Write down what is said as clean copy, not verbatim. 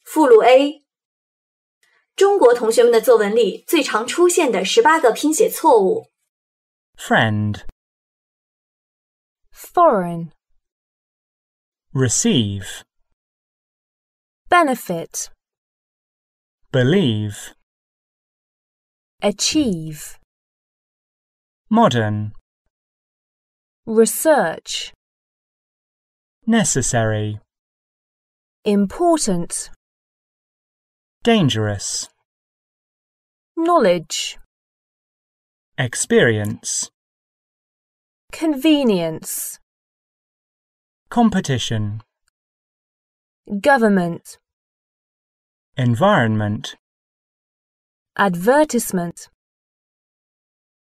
附录 A。中国同学们的作文里最常出现的18个拼写错误。 Friend, Foreign, receive, benefit, believe, achieve, modern, research, necessary, important, dangerous, knowledge, experience, convenience, competition, government, environment, advertisement.